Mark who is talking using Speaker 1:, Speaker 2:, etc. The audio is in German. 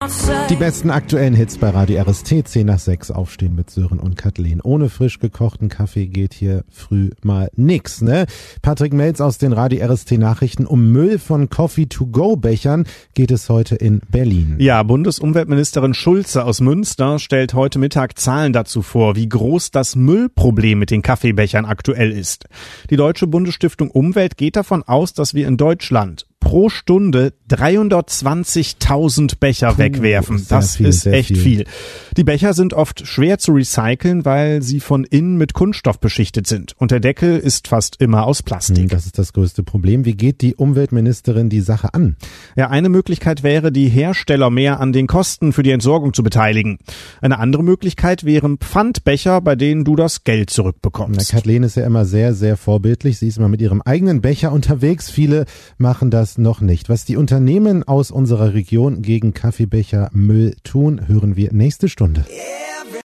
Speaker 1: Die besten aktuellen Hits bei Radio RST, 10 nach 6, aufstehen mit Sören und Kathleen. Ohne frisch gekochten Kaffee geht hier früh mal nix, ne? Patrick Melz aus den Radio RST Nachrichten. Um Müll von Coffee-to-go-Bechern geht es heute in Berlin.
Speaker 2: Ja, Bundesumweltministerin Schulze aus Münster stellt heute Mittag Zahlen dazu vor, wie groß das Müllproblem mit den Kaffeebechern aktuell ist. Die Deutsche Bundesstiftung Umwelt geht davon aus, dass wir in Deutschland pro Stunde 320.000 Becher wegwerfen. Das ist echt viel. Die Becher sind oft schwer zu recyceln, weil sie von innen mit Kunststoff beschichtet sind. Und der Deckel ist fast immer aus Plastik.
Speaker 1: Das ist das größte Problem. Wie geht die Umweltministerin die Sache an?
Speaker 2: Ja, eine Möglichkeit wäre, die Hersteller mehr an den Kosten für die Entsorgung zu beteiligen. Eine andere Möglichkeit wären Pfandbecher, bei denen du das Geld zurückbekommst.
Speaker 1: Kathleen ist ja immer sehr, sehr vorbildlich. Sie ist immer mit ihrem eigenen Becher unterwegs. Viele machen das noch nicht. Was die Unternehmen aus unserer Region gegen Kaffeebechermüll tun, hören wir nächste Stunde.
Speaker 3: Yeah.